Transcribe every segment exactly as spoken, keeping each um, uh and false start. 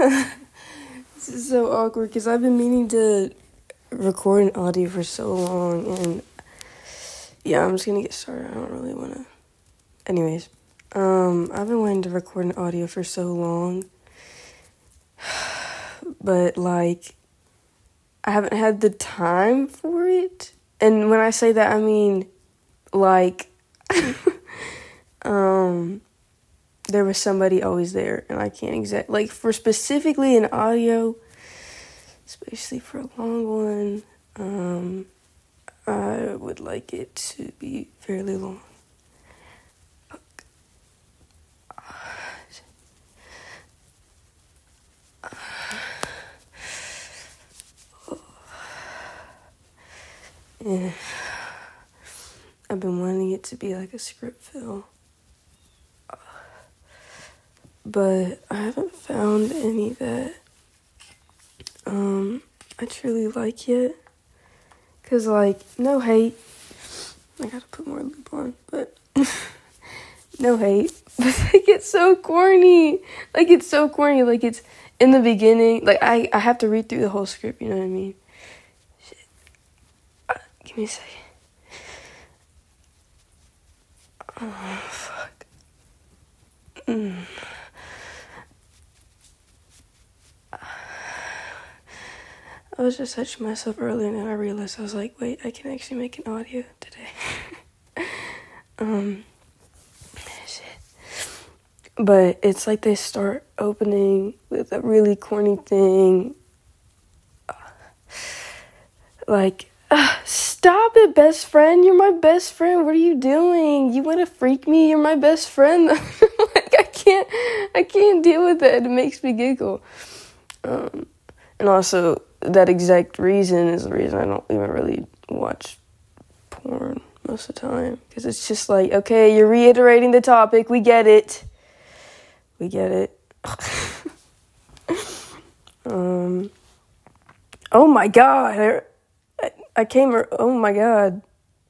This is so awkward because I've been meaning to record an audio for so long, and yeah, I'm just gonna get started. I don't really wanna. Anyways, um, I've been wanting to record an audio for so long, but like, I haven't had the time for it. And when I say that, I mean, like, um, there was somebody always there, and I can't exact like for specifically an audio, especially for a long one. Um, I would like it to be fairly long. Yeah. I've been wanting it to be like a script fill, but I haven't found any that um I truly like yet. Cause like, no hate, I gotta put more lube on, but no hate, but like it's so corny, like it's so corny, like it's in the beginning, like I, I have to read through the whole script, you know what I mean? Shit. Uh, give me a second. Oh, fuck. Mm. I was just touching myself earlier, and then I realized, I was like, wait, I can actually make an audio today. um, shit. But it's like they start opening with a really corny thing. Like, uh, stop it, best friend. You're my best friend. What are you doing? You want to freak me? You're my best friend. Like, I can't, I can't deal with it. It makes me giggle. Um, and also, that exact reason is the reason I don't even really watch porn most of the time. Because it's just like, okay, you're reiterating the topic. We get it. We get it. um. Oh my god. I, I came, oh my god.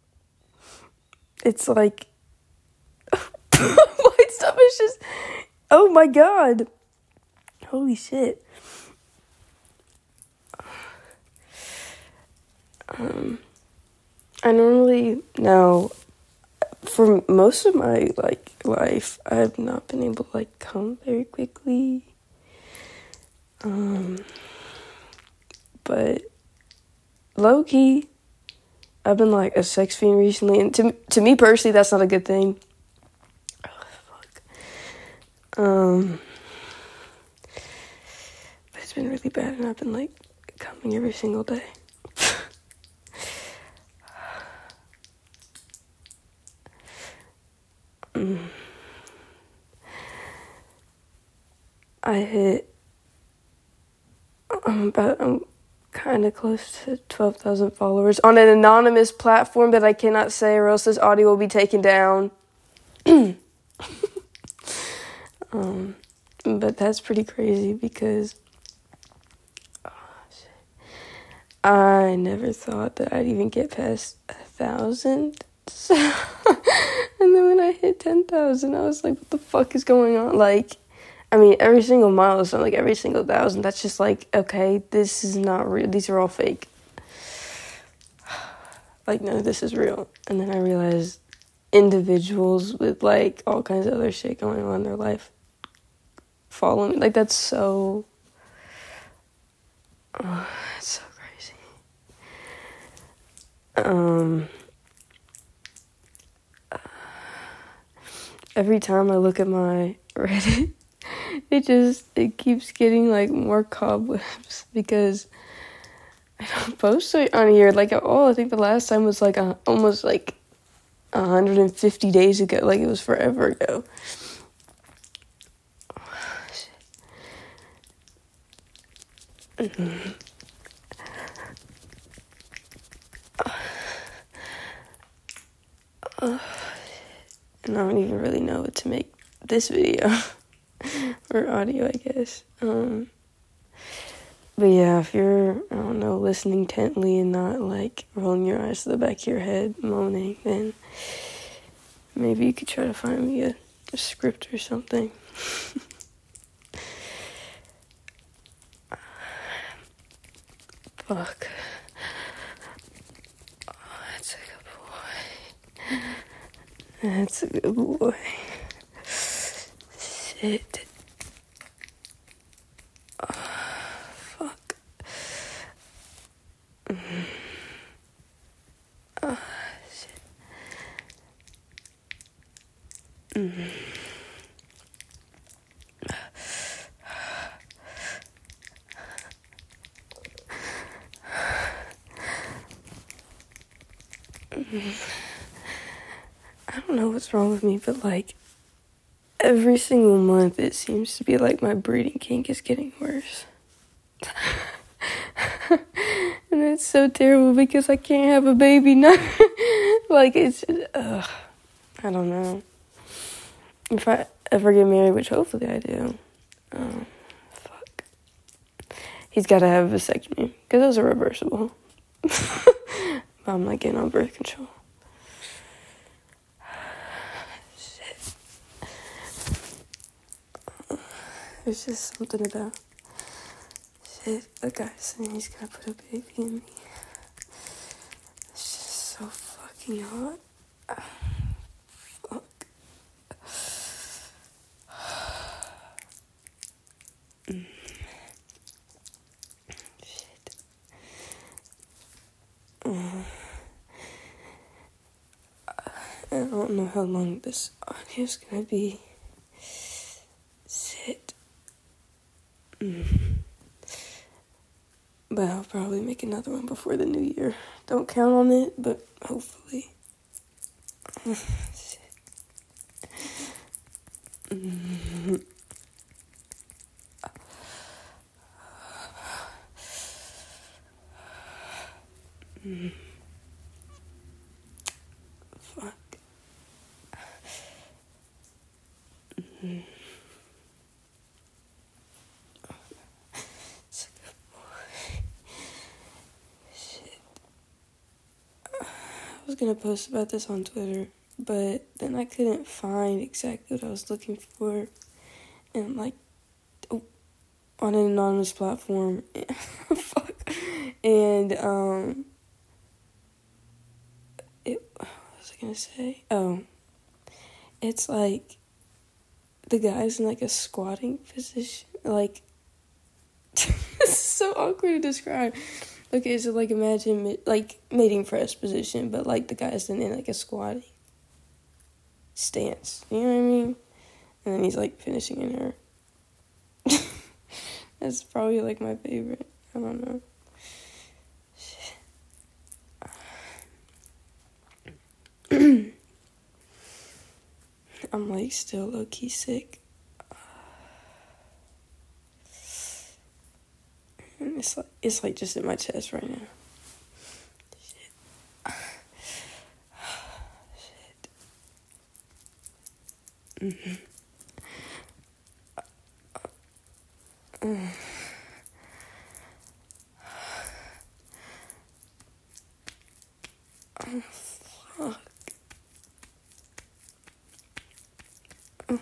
It's like, my stuff is just, oh my god. Holy shit. Um, I normally, now, for most of my, like, life, I have not been able to, like, come very quickly. Um, but, low-key, I've been, like, a sex fiend recently, and to, to me, personally, that's not a good thing. Oh, fuck. Um, but it's been really bad, and I've been, like, coming every single day. mm. I hit, I'm about, I'm kind of close to twelve thousand followers on an anonymous platform that I cannot say, or else this audio will be taken down. um, but that's pretty crazy because oh, shit. I never thought that I'd even get past a thousand. So, and then when I hit ten thousand, I was like, what the fuck is going on? Like, I mean, every single milestone, like every single thousand, that's just like, okay, this is not real. These are all fake. Like, no, this is real. And then I realized individuals with, like, all kinds of other shit going on in their life follow me. Like, that's so, oh, that's so crazy. Um, every time I look at my Reddit, it just, it keeps getting, like, more cobwebs because I don't post on here, like, at all. I think the last time was, like, a, almost, like, one hundred fifty days ago. Like, it was forever ago. Oh, shit. Mm-hmm. Uh, and I don't even really know what to make this video. Or audio, I guess. Um, but yeah, if you're, I don't know, listening intently and not, like, rolling your eyes to the back of your head, moaning, then maybe you could try to find me a, a script or something. Fuck. Oh, that's a good boy. That's a good boy. Shit. Oh, fuck. Mm. Oh, shit. Mm. I don't know what's wrong with me, but like every single month it seems to be like my breeding kink is getting worse. And it's so terrible because I can't have a baby now. Like it's, ugh, I don't know. If I ever get married, which hopefully I do, um, fuck. He's got to have a vasectomy because those are reversible. I'm not getting on birth control. Shit. There's just something about shit. A guy saying he's gonna put a baby in me. It's just so fucking hot. Fuck. Mm. Shit. Uh, I don't know how long this audio's gonna be. Shit. Mm. But I'll probably make another one before the new year. Don't count on it, but hopefully. Shit. Mm. Mm. Fuck. Mm. It's a good boy. Shit. I was gonna post about this on Twitter, but then I couldn't find exactly what I was looking for. And like, oh, on an anonymous platform. Fuck. And, um, it, what was I gonna say? Oh, it's like, the guy's in like a squatting position. Like, it's so awkward to describe. Okay, so like imagine like mating press position, but like the guy's in, in like a squatting stance. You know what I mean? And then he's like finishing in her. That's probably like my favorite. I don't know. I'm like still low key sick. And it's like it's like just in my chest right now. Shit. Shit. Mm-hmm. Mm. Oh, fuck. Oh.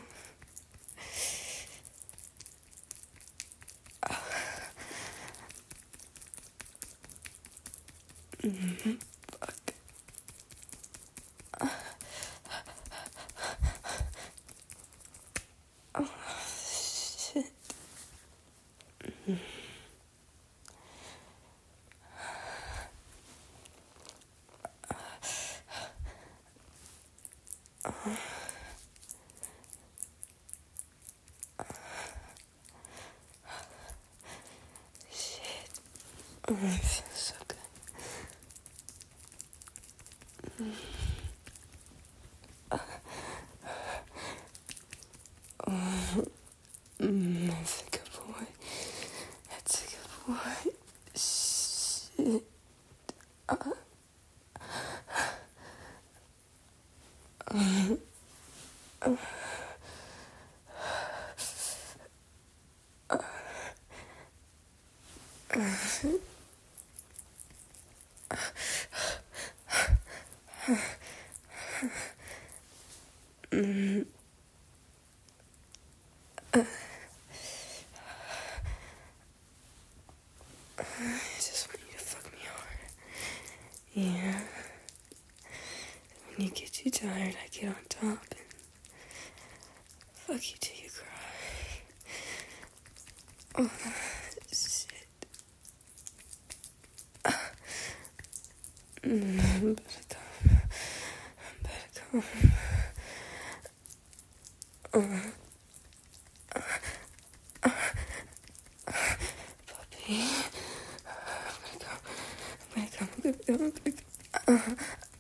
Mm-hmm. Fuck. Oh, shit. Mm-hmm. Oh. Shit. Oh, it feels so good. Mm. Oh. Mm, that's a good boy. That's a good boy. Shit. Uh. Uh. Uh. Mm. Uh. I just want you Yeah. When you get too tired, I get on top and fuck you till you cry. Oh, shit. Mm, I'm better come. I'm better come. Uh, puppy. I'm gonna come. I'm gonna come. I'm gonna come. I'm gonna come. Uh,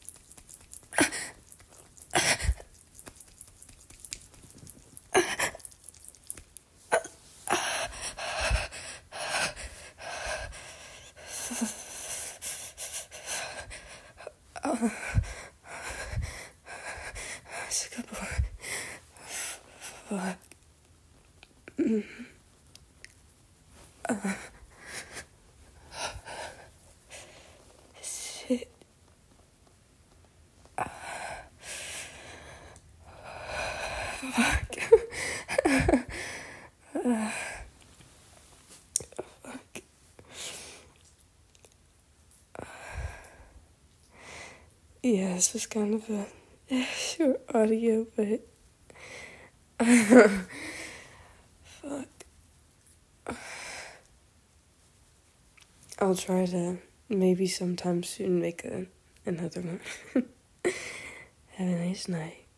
it's a good boy. Fuck. Mm. Uh, shit. Uh, fuck. uh, fuck. Yeah, this was kind of a short audio, but fuck. I'll try to maybe sometime soon make a another one. Have a nice night.